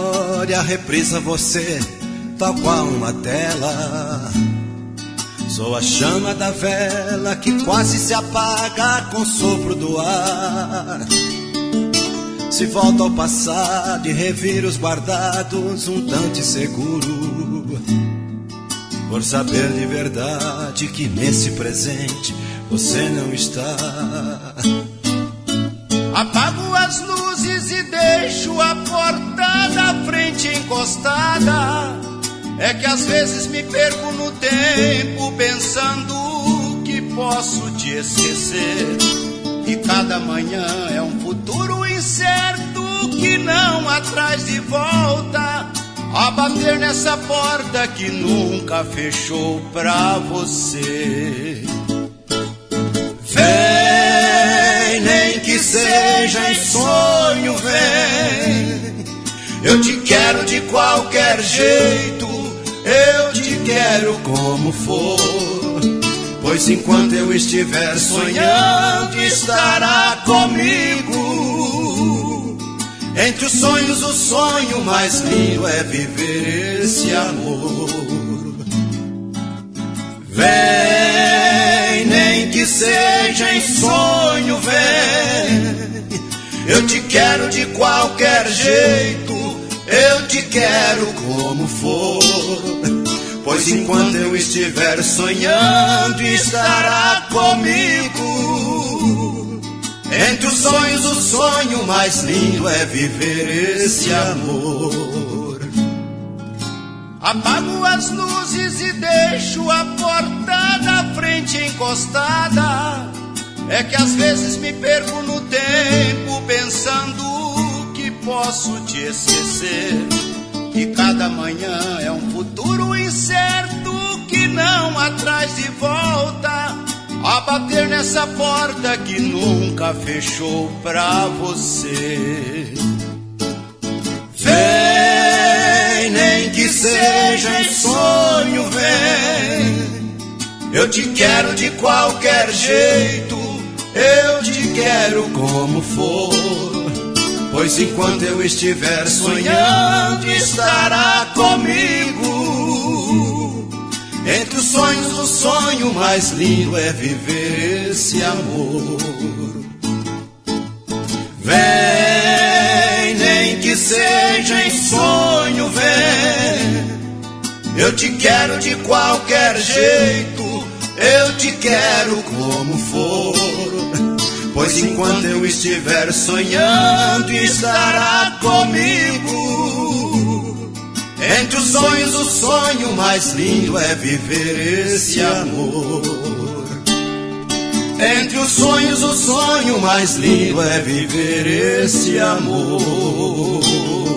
memória reprisa você, tal qual uma tela. Sou a chama da vela que quase se apaga com o sopro do ar. Se volta ao passado e revira os guardados um tanto inseguro, por saber de verdade que nesse presente você não está. Apago as luzes e deixo a porta da frente encostada. É que às vezes me perco no tempo pensando que posso te esquecer. E cada manhã é um futuro incerto que não atrás de volta, a bater nessa porta que nunca fechou pra você. Vem, nem que seja em sonho, vem. Eu te quero de qualquer jeito, eu te quero como for. Pois enquanto eu estiver sonhando, estará comigo. Entre os sonhos, o sonho mais lindo é viver esse amor. Vem, nem que seja em sonho, vem. Eu te quero de qualquer jeito, eu te quero como for. Pois enquanto eu estiver sonhando, estará comigo. Entre os sonhos, o sonho mais lindo é viver esse amor. Apago as luzes e deixo a porta da frente encostada. É que às vezes me perco no tempo pensando que posso te esquecer. E cada manhã é um futuro incerto que não atrás de volta, a bater nessa porta que nunca fechou pra você. Vem, nem que seja em sonho, vem. Eu te quero de qualquer jeito, eu te quero como for. Pois enquanto eu estiver sonhando, estará comigo. Entre os sonhos, o sonho mais lindo é viver esse amor. Vem, nem que seja em sonho, vem. Eu te quero de qualquer jeito, eu te quero como for. Pois enquanto eu estiver sonhando, estará comigo. Entre os sonhos, o sonho mais lindo é viver esse amor. Entre os sonhos, o sonho mais lindo é viver esse amor.